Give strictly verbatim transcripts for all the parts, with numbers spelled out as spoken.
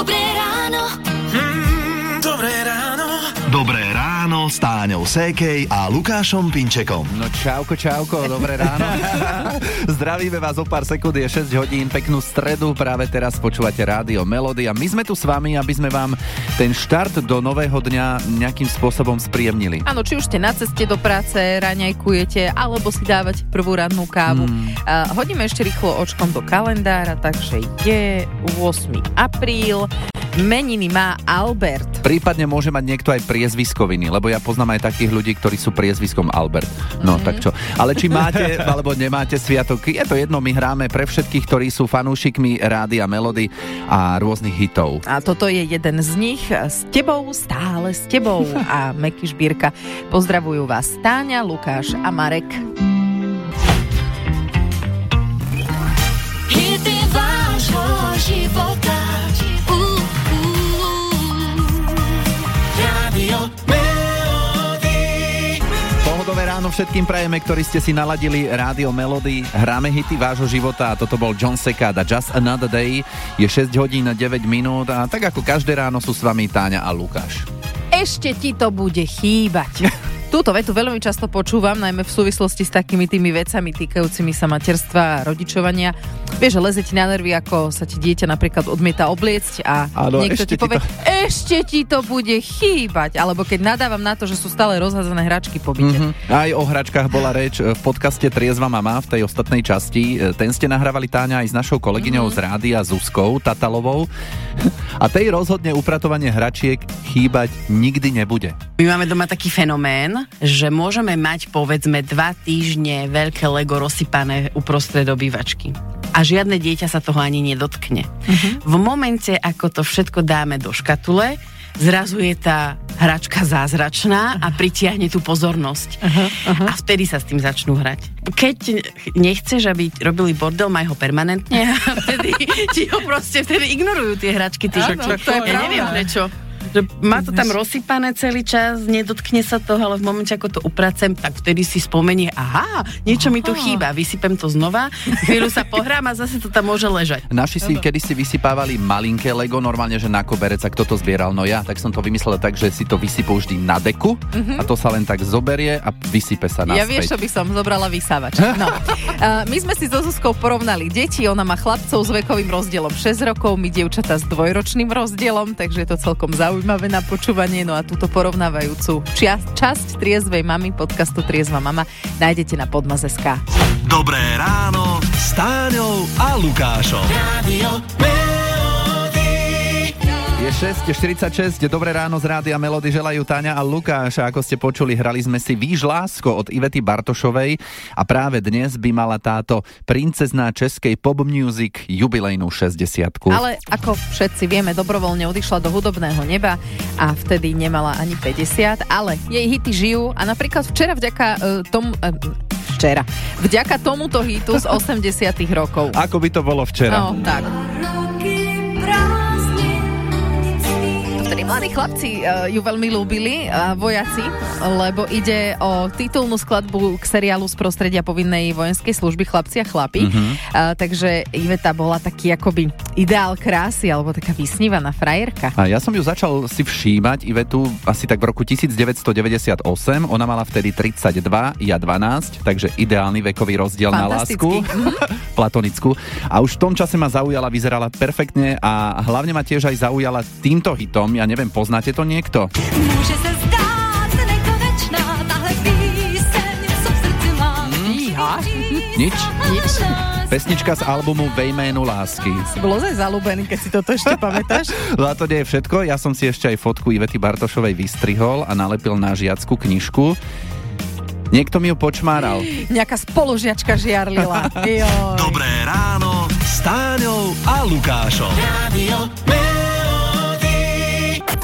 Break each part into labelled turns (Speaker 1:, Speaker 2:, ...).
Speaker 1: Dobré ráno.
Speaker 2: Mm, dobré ráno.
Speaker 3: Dobré ráno s Táňou Sékej a Lukášom Pinčekom.
Speaker 4: No čauko, čauko, dobré ráno. Zdravíme vás, o pár sekúnd je šesť hodín, peknú stredu, práve teraz počúvate Rádio Melody a my sme tu s vami, aby sme vám ten štart do nového dňa nejakým spôsobom spríjemnili.
Speaker 5: Áno, či už ste na ceste do práce, raňajkujete, alebo si dávate prvú rannú kávu. Mm. Uh, hodíme ešte rýchlo očkom do kalendára, takže je ôsmeho apríl. Meniny má Albert.
Speaker 4: Prípadne môže mať niekto aj priezviskoviny, lebo ja poznám aj takých ľudí, ktorí sú priezviskom Albert. No, mm. tak čo. Ale či máte, alebo nemáte sviatok, je to jedno, my hráme pre všetkých, ktorí sú fanúšikmi Rádia Melody a rôznych hitov.
Speaker 5: A toto je jeden z nich. S tebou, stále s tebou. A Meky Žbírka. Pozdravujú vás Táňa, Lukáš a Marek.
Speaker 1: Hity vášho života.
Speaker 4: Pohodové ráno všetkým prajeme, ktorí ste si naladili Rádio Melody. Hráme hity vášho života a toto bol John Secada, Just Another Day. Je šesť hodín a deväť minút a tak ako každé ráno sú s vami Táňa a Lukáš.
Speaker 5: Ešte ti to bude chýbať. Túto vetu veľmi často počúvam, najmä v súvislosti s takými tými vecami týkajúcimi sa materstva a rodičovania. Vieš, že leze ti na nervy, ako sa ti dieťa napríklad odmieta obliecť a
Speaker 4: Áno,
Speaker 5: niekto ti povie, to... ešte ti to bude chýbať. Alebo keď nadávam na to, že sú stále rozhádzané hračky po byte.
Speaker 4: Mm-hmm. Aj o hračkách bola reč v podcaste Triezva mama v tej ostatnej časti. Ten ste nahrávali, Táňa, aj s našou kolegyňou mm-hmm. z rádia Zuzkou Tatalovou. A tej rozhodne upratovanie hračiek chýbať nikdy nebude.
Speaker 6: My máme doma taký fenomén, že môžeme mať povedzme dva týždne veľké Lego rozsypané uprostred obývačky. A žiadne dieťa sa toho ani nedotkne. Uh-huh. V momente, ako to všetko dáme do škatule, zrazu je tá hračka zázračná a pritiahne tú pozornosť. Uh-huh, uh-huh. A vtedy sa s tým začnú hrať. Keď nechceš, aby robili bordel, maj ho permanentne a vtedy ti ho proste vtedy ignorujú tie hračky. Ty,
Speaker 5: Áno,
Speaker 6: čo,
Speaker 5: to je
Speaker 6: ja neviem prečo. Že má to tam rozsypané celý čas, nedotkne sa toho, ale v momente, ako to upracem, tak vtedy si spomenie, aha, niečo aha. mi tu chýba, vysypem to znova, chvíľu sa pohrám a zase to tam môže ležať.
Speaker 4: Naši si kedysi vysypávali malinké Lego, normálne, že na koberec, a kto to zbieral, no ja, tak som to vymyslel tak, že si to vysypú vždy na deku mm-hmm. a to sa len tak zoberie a vysype sa naspäť.
Speaker 5: Ja vieš, čo by som zobrala vysávač. No. uh, my sme si so Zuzkou porovnali deti, ona má chlapcov s vekovým rozdielom šesť rokov, my dievčatá s dvojročným rozdielom, takže je to celkom zaujímavé. Zaujímavé na počúvanie, no a túto porovnávajúcu čia- časť Triezvej mamy, podcastu Triezva mama, nájdete na podmas bodka es ká.
Speaker 3: Dobré ráno s Táňou a Lukášom. Rádio
Speaker 4: Je šesť štyridsaťšesť, dobré ráno z Rádia Melody želajú Táňa a Lukáš. A ako ste počuli, hrali sme si Víš lásko od Ivety Bartošovej a práve dnes by mala táto princezná českej pop music jubilejnú šesťdesiatku.
Speaker 5: Ale ako všetci vieme, dobrovoľne odišla do hudobného neba a vtedy nemala ani päťdesiat, ale jej hity žijú a napríklad včera vďaka uh, tomu... Uh, včera. Vďaka tomuto hitu z osemdesiatych rokov.
Speaker 4: Ako by to bolo včera?
Speaker 5: No, tak. Vtedy mladí chlapci uh, ju veľmi ľúbili, uh, vojaci, lebo ide o titulnú skladbu k seriálu z prostredia povinnej vojenskej služby Chlapci a chlapi. Mm-hmm. Uh, takže Iveta bola taký akoby ideál krásy, alebo taká vysnívaná frajerka.
Speaker 4: A ja som ju začal si všímať, Ivetu, asi tak v roku devätnásťstodeväťdesiatosem. Ona mala vtedy tridsaťdva, ja dvanásť, takže ideálny vekový rozdiel na lásku. Platonickú. A už v tom čase ma zaujala, vyzerala perfektne a hlavne ma tiež aj zaujala týmto hitom. Ja neviem, poznáte to niekto?
Speaker 1: Môže sa zdať nekonečná, tahle píseň, co v srdci mám.
Speaker 5: Fíha.
Speaker 4: Nič?
Speaker 5: Nič.
Speaker 4: Pesnička z albumu Ve jménu lásky.
Speaker 5: Si bol ozaj zalúbený, keď si toto ešte pamätáš?
Speaker 4: No a to nie je všetko. Ja som si ešte aj fotku Ivety Bartošovej vystrihol a nalepil na žiackú knižku. Niekto mi ju počmáral.
Speaker 5: Nejaká spolužiačka žiarlila. Joj.
Speaker 3: Dobré ráno s Táňou a Lukášom. Rádio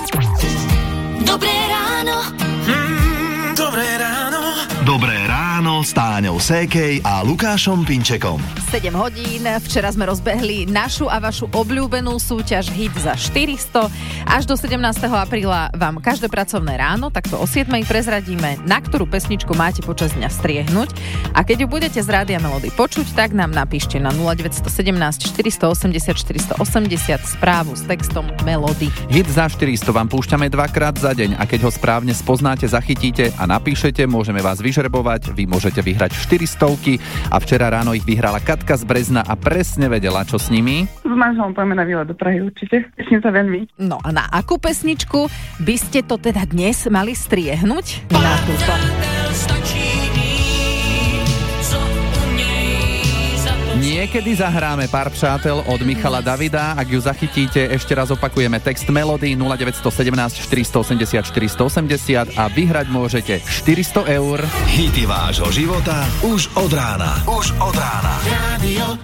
Speaker 1: Dobré ráno.
Speaker 2: Mm, dobré ráno.
Speaker 3: Dobré ráno ráno s Táňou Sékej a Lukášom Pinčekom.
Speaker 5: sedem hodín, včera sme rozbehli našu a vašu obľúbenú súťaž Hit za štyristo. Až do sedemnásteho apríla vám každé pracovné ráno, takto o siedmej prezradíme, na ktorú pesničku máte počas dňa striehnúť. A keď ju budete z Rádia Melody počuť, tak nám napíšte na nula deväť jedna sedem štyri osem nula štyri osem nula správu s textom Melody.
Speaker 4: Hit za štyristo vám púšťame dvakrát za deň a keď ho správne spoznáte, zachytíte a napíšete, môžeme vás vyžrebovať, vy môžete vyhrať štyristovky a včera ráno ich vyhrala Katka z Brezna a presne vedela, čo s nimi.
Speaker 7: S manželom pojeme na výlet do Prahy určite. Teším sa veľmi.
Speaker 5: No a na akú pesničku by ste to teda dnes mali striehnúť? Na túto.
Speaker 4: Niekedy zahráme Pár přátel od Michala Davida. Ak ju zachytíte, ešte raz opakujeme text Melody nula deväť jedna sedem štyri osem nula štyri osem nula a vyhrať môžete štyristo eur.
Speaker 3: Hity vášho života už od rána. Už od rána.
Speaker 2: Radio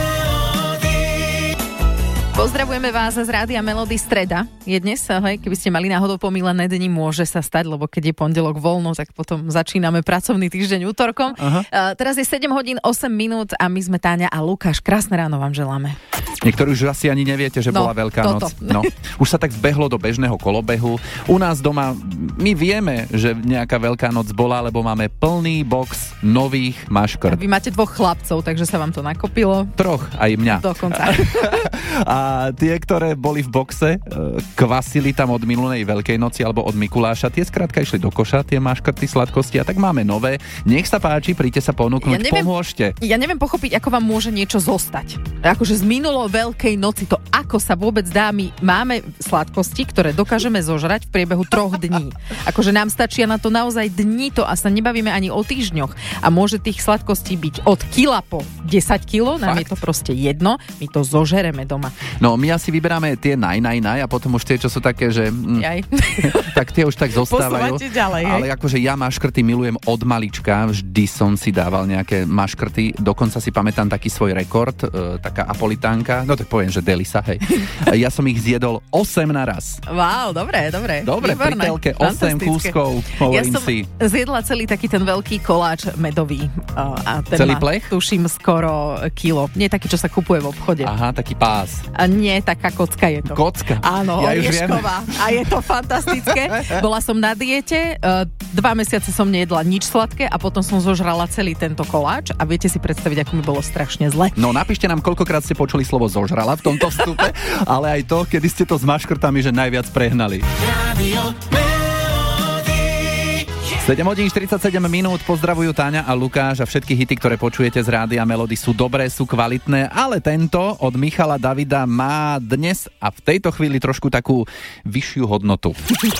Speaker 5: Pozdravujeme vás z Rádia Melody. Streda je dnes, hej, keby ste mali náhodou pomílené dni, môže sa stať, lebo keď je pondelok voľno, tak potom začíname pracovný týždeň útorkom. Uh, teraz je sedem hodín osem minút a my sme Táňa a Lukáš. Krásne ráno vám želáme.
Speaker 4: Niektorí už asi ani neviete, že
Speaker 5: no,
Speaker 4: bola Veľká
Speaker 5: toto.
Speaker 4: noc. No, už sa tak vbehlo do bežného kolobehu. U nás doma my vieme, že nejaká Veľká noc bola, lebo máme plný box nových maškrt.
Speaker 5: Vy máte dvoch chlapcov, takže sa vám to nakopilo.
Speaker 4: Troch, aj mňa.
Speaker 5: Dokonca.
Speaker 4: A tie, ktoré boli v boxe, kvasili tam od minulej Veľkej noci alebo od Mikuláša, tie skrátka išli do koša, tie maškrty, sladkosti a tak máme nové. Nech sa páči, príďte sa ponúknuť, ja neviem, pomôžte.
Speaker 5: Ja neviem pochopiť, ako vám môže niečo zostať. Akože z minulo Veľkej noci, to ako sa vôbec dá, my máme sladkosti, ktoré dokážeme zožrať v priebehu troch dní. Akože nám stačia na to naozaj dní, to a sa nebavíme ani o týždňoch. A môže tých sladkostí byť od kila po desať kilogramov, nám Fakt? Je to proste jedno, my to zožereme doma.
Speaker 4: No, my asi vyberáme tie naj, naj, naj a potom už tie, čo sú také, že... Mm, tak tie už tak zostávajú.
Speaker 5: Ďalej,
Speaker 4: ale akože ja maškrty milujem od malička, vždy som si dával nejaké maškrty, dokonca si pamätám taký svoj rekord, e, taká apolitánka, no tak poviem, že delisa, hej. Ja som ich zjedol osem naraz.
Speaker 5: Wow, dobre, dobre.
Speaker 4: Dobre, pri telke osem kúskov, hovorím si.
Speaker 5: Ja som zjedla celý taký ten veľký koláč medový. A ten
Speaker 4: celý
Speaker 5: má,
Speaker 4: plech?
Speaker 5: Tuším, skoro kilo. Nie taký, čo sa kupuje v obchode.
Speaker 4: Aha, taký pás.
Speaker 5: A nie, taká kocka je to.
Speaker 4: Kocka?
Speaker 5: Áno, ja oriešková. A je to fantastické. Bola som na diete, dva mesiace som nejedla nič sladké a potom som zožrala celý tento koláč a viete si predstaviť, ako mi bolo strašne zle.
Speaker 4: No napíšte nám, koľkokrát ste počuli slovo zožrala v tomto vstupe, ale aj to, kedy ste to s maškrtami, že najviac prehnali.
Speaker 2: Radio
Speaker 4: sedem hodín štyridsaťsedem minút, pozdravujú Táňa a Lukáš a všetky hity, ktoré počujete z Rádia Melody sú dobré, sú kvalitné, ale tento od Michala Davida má dnes a v tejto chvíli trošku takú vyššiu hodnotu.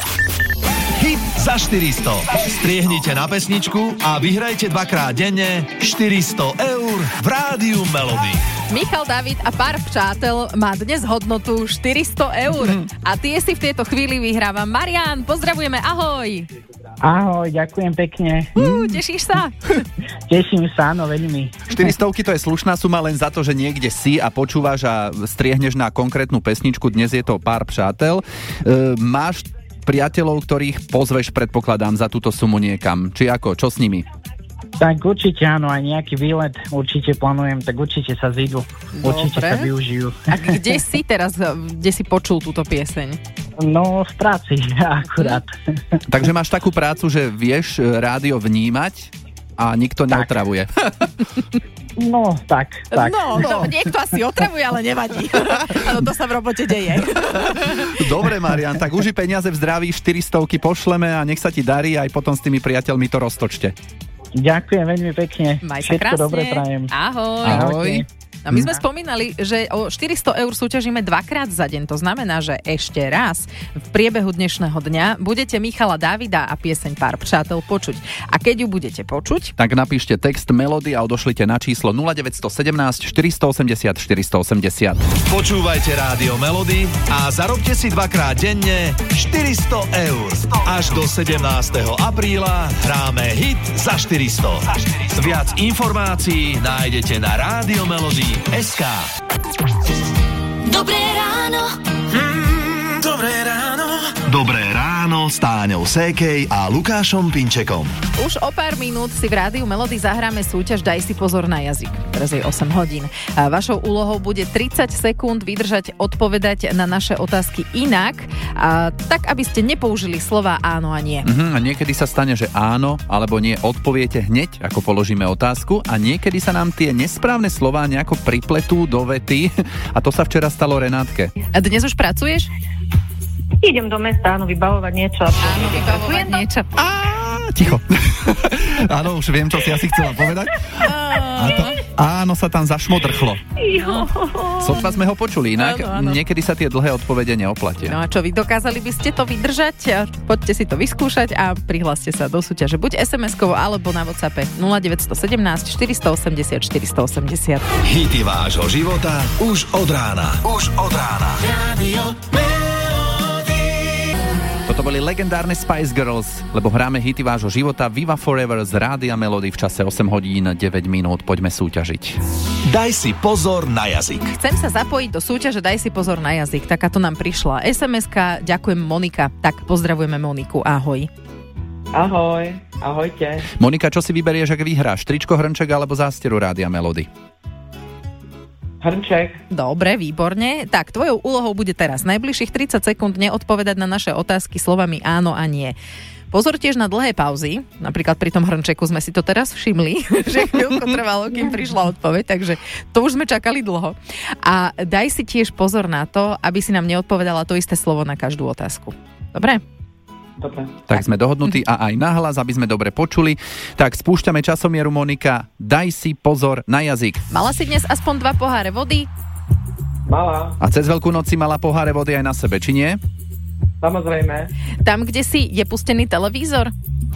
Speaker 3: Hit za štyristo. Striehnite na pesničku a vyhrajte dvakrát denne štyristo eur v Rádiu Melody.
Speaker 5: Michal David a Pár přátel má dnes hodnotu štyristo eur. Mm. A tie si v tejto chvíli vyhráva Marián. Pozdravujeme, ahoj.
Speaker 8: Ahoj, ďakujem pekne.
Speaker 5: Uh, tešíš sa?
Speaker 8: Teším sa, no veľmi.
Speaker 4: štyristovky to je slušná suma len za to, že niekde si a počúvaš a striehneš na konkrétnu pesničku. Dnes je to Pár přátel. E, máš priateľov, ktorých pozveš, predpokladám, za túto sumu niekam. Či ako? Čo s nimi?
Speaker 8: Tak určite áno, aj nejaký výlet určite plánujem, tak určite sa zídu. Určite sa využijú.
Speaker 5: A kde si teraz, kde si počul túto pieseň?
Speaker 8: No, v práci, akurát.
Speaker 4: Takže máš takú prácu, že vieš rádio vnímať a nikto tak neotravuje.
Speaker 8: No, tak, tak.
Speaker 5: No, no, niekto asi otravuje, ale nevadí. Áno, to sa v robote deje.
Speaker 4: Dobre, Marian, tak uži peniaze v zdraví, štyristovky pošleme a nech sa ti darí, aj potom s tými priateľmi to roztočte.
Speaker 8: Ďakujem veľmi pekne.
Speaker 5: Maj sa
Speaker 8: všetko
Speaker 5: krásne.
Speaker 8: Dobre prajem.
Speaker 5: Ahoj.
Speaker 4: Ahoj.
Speaker 5: A my sme spomínali, že o štyristo eur súťažíme dvakrát za deň. To znamená, že ešte raz v priebehu dnešného dňa budete Michala Davida a pieseň Pár přátel počuť. A keď ju budete počuť,
Speaker 4: tak napíšte text Melody a odošlite na číslo nula deväť jedna sedem štyri osem nula štyri osem nula.
Speaker 3: Počúvajte Rádio Melody a zarobte si dvakrát denne štyristo eur. Až do sedemnásteho apríla hráme hit za štyristo. Viac informácií nájdete na Rádio Melody bodka es ká.
Speaker 1: Dobré ráno.
Speaker 2: Mm, dobré ráno.
Speaker 3: Dobré ráno s Táňou Sékej a Lukášom Pinčekom.
Speaker 5: Už o pár minút si v Rádiu Melody zahráme súťaž Daj si pozor na jazyk. Teraz je osem hodín. A vašou úlohou bude tridsať sekúnd vydržať odpovedať na naše otázky inak, a tak aby ste nepoužili slova áno a nie.
Speaker 4: Uh-huh, a niekedy sa stane, že áno alebo nie odpoviete hneď, ako položíme otázku, a niekedy sa nám tie nesprávne slová nejako pripletú do vety, a to sa včera stalo Renátke.
Speaker 5: A dnes už pracuješ?
Speaker 9: Idem do mesta, áno, vybavovať niečo.
Speaker 5: Áno, vybavovať niečo.
Speaker 4: Á, ticho. Áno, už viem, čo si asi chcela povedať. A to áno sa tam zašmodrchlo. Sotva sme ho počuli, inak áno, áno. Niekedy sa tie dlhé odpovede neoplatia.
Speaker 5: No a čo vy, dokázali by ste to vydržať? Poďte si to vyskúšať a prihláste sa do súťaže. Buď es em eskovo alebo na WhatsAppe nula deväť jedna sedem štyri osem nula štyri osem nula.
Speaker 3: Hity vášho života už od rána. Už od rána. Radio
Speaker 4: Toto boli legendárne Spice Girls, lebo hráme hity vášho života Viva Forever z Rádia Melody v čase osem hodín deväť minút. Poďme súťažiť.
Speaker 3: Daj si pozor na jazyk.
Speaker 5: Chcem sa zapojiť do súťaže Daj si pozor na jazyk. Takáto nám prišla es em eska. Ďakujem, Monika. Tak pozdravujeme Moniku. Ahoj.
Speaker 10: Ahoj. Ahojte.
Speaker 4: Monika, čo si vyberieš, ak vyhráš? Tričko, hrnček alebo zásteru Rádia Melody?
Speaker 10: Hrnček.
Speaker 5: Dobre, výborne. Tak, tvojou úlohou bude teraz najbližších tridsať sekúnd neodpovedať na naše otázky slovami áno a nie. Pozor tiež na dlhé pauzy. Napríklad pri tom hrnčeku sme si to teraz všimli, že chvíľko trvalo, kým prišla odpoveď, takže to už sme čakali dlho. A daj si tiež pozor na to, aby si nám neodpovedala to isté slovo na každú otázku. Dobre?
Speaker 10: Dobre.
Speaker 4: Tak sme dohodnutí a aj nahlas, aby sme dobre počuli. Tak spúšťame časomieru, Monika. Daj si pozor na jazyk.
Speaker 5: Mala si dnes aspoň dva poháre vody?
Speaker 10: Mala.
Speaker 4: A cez Veľkú noc si mala poháre vody aj na sebe, či nie?
Speaker 10: Samozrejme.
Speaker 5: Tam, kde si, je pustený televízor?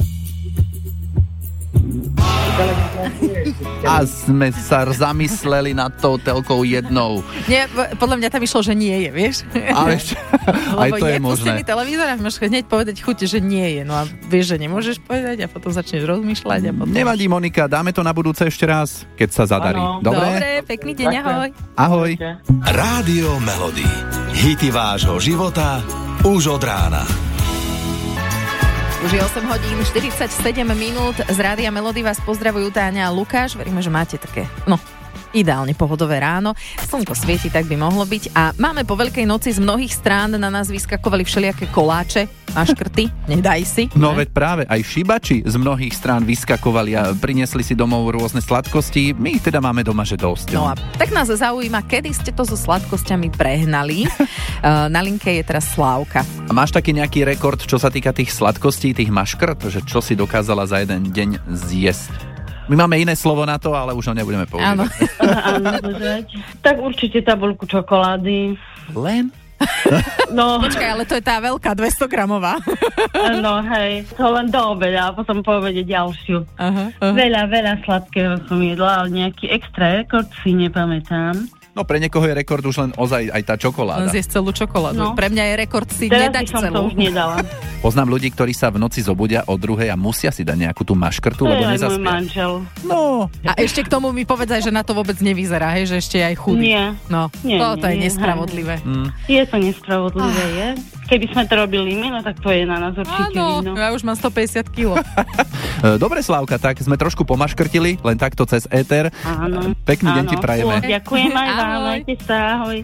Speaker 4: A sme sa zamysleli nad tou telkou jednou.
Speaker 5: Nie, podľa mňa tam išlo, že nie je, vieš?
Speaker 4: Ale ešte, aj to je, je možné. Lebo je pustený televízor a máš hneď povedať chuť, že nie je. No a vieš, že nemôžeš povedať a potom začneš rozmýšľať. A potom... Nevadí, Monika, dáme to na budúce ešte raz, keď sa zadarí.
Speaker 10: Ano.
Speaker 4: Dobre?
Speaker 5: Dobre, pekný deň, ahoj.
Speaker 4: Ahoj.
Speaker 3: Rádio Melody. Hity vášho života už od rána.
Speaker 5: Už je osem hodín štyridsaťsedem minút. Z Rádia Melody vás pozdravujú Táňa a Lukáš. Veríme, že máte také, no, ideálne pohodové ráno. Slnko svieti, tak by mohlo byť. A máme po Veľkej noci z mnohých strán na nás vyskakovali všelijaké koláče a škrty. Nedaj si.
Speaker 4: No veď práve aj šibači z mnohých strán vyskakovali a priniesli si domov rôzne sladkosti. My ich teda máme doma, že dosť.
Speaker 5: No a tak nás zaujíma, kedy ste to so sladkosťami prehnali. Na linke je teraz Slávka.
Speaker 4: A máš taký nejaký rekord, čo sa týka tých sladkostí, tých maškrt, že čo si dokázala za jeden deň zjesť? My máme iné slovo na to, ale už ho nebudeme používať.
Speaker 5: Áno.
Speaker 9: Áno, tak určite tabuľku čokolády.
Speaker 4: Len?
Speaker 9: No.
Speaker 5: Počkaj, ale to je tá veľká dvestogramová.
Speaker 9: No hej, to len do obeda a potom po obede ďalšiu.
Speaker 5: Aha, aha.
Speaker 9: Veľa, veľa sladkého som jedla, ale nejaký extra rekord si nepamätám.
Speaker 4: No pre niekoho je rekord už len ozaj aj tá čokoláda.
Speaker 5: Len zjesť celú čokoládu. No. Pre mňa je rekord si
Speaker 9: teraz
Speaker 5: nedať
Speaker 9: som
Speaker 5: celú.
Speaker 9: To už nedala.
Speaker 4: Poznám ľudí, ktorí sa v noci zobudia o druhej a musia si dať nejakú tú maškrtu,
Speaker 9: to
Speaker 4: lebo
Speaker 9: je
Speaker 4: nezaspia.
Speaker 9: môj manžel.
Speaker 4: No.
Speaker 5: A ešte k tomu mi povedz aj, že na to vôbec nevyzerá, hej, že ešte je aj chudý.
Speaker 9: Nie.
Speaker 5: No,
Speaker 9: nie,
Speaker 5: toto
Speaker 9: nie,
Speaker 5: je
Speaker 9: nie,
Speaker 5: nespravodlivé.
Speaker 4: Mm.
Speaker 9: Je to nespravodlivé, je. Keby sme to robili my, no tak to je na nás určite
Speaker 5: Áno,
Speaker 9: vidno.
Speaker 5: ja už mám stopäťdesiat kilogramov.
Speaker 4: Dobre, Slávka, tak sme trošku pomaškrtili, len takto cez éter.
Speaker 9: Áno.
Speaker 4: Pekný
Speaker 9: Áno.
Speaker 4: deň ti prajeme.
Speaker 9: Ďakujem aj vám, majte sa, ahoj.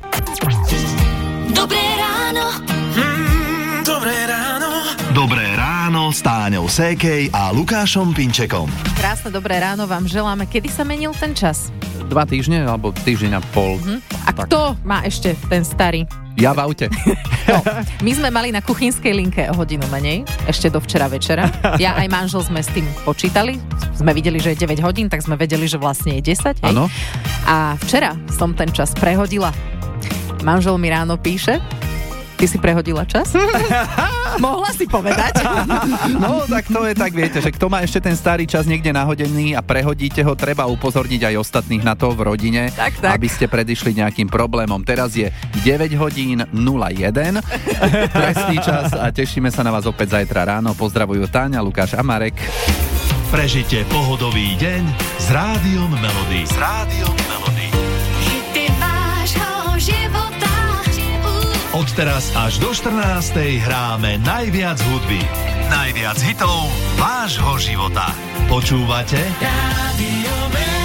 Speaker 1: Dobré ráno.
Speaker 2: Mm, dobré ráno.
Speaker 3: Dobré ráno s Táňou Sékej a Lukášom Pinčekom.
Speaker 5: Krásne dobré ráno vám želáme. Kedy sa menil ten čas?
Speaker 4: Dva týždne, alebo týždeň a pol.
Speaker 5: Hm? A kto má ešte ten starý?
Speaker 4: Ja v aute.
Speaker 5: No, my sme mali na kuchynskej linke o hodinu menej, ešte do včera večera. Ja aj manžel sme s tým počítali, sme videli, že je deväť hodín, tak sme vedeli, že vlastne je desať. Hej?
Speaker 4: Áno.
Speaker 5: A včera som ten čas prehodila. Manžel mi ráno píše, ty si prehodila čas? Mohla si povedať.
Speaker 4: No, tak to je tak, viete, že kto má ešte ten starý čas niekde nahodený a prehodíte ho, treba upozorniť aj ostatných na to v rodine,
Speaker 5: tak, tak.
Speaker 4: aby ste predišli nejakým problémom. Teraz je deväť hodín nula jeden, presný čas a tešíme sa na vás opäť zajtra ráno. Pozdravujú Táňa, Lukáš a Marek.
Speaker 3: Prežite pohodový deň s Rádiom Melody. S Rádiom Melody.
Speaker 1: Hity vášho života.
Speaker 3: Odteraz až do štrnástej hráme najviac hudby. Najviac hitov vášho života. Počúvate?
Speaker 2: Rádio Melody.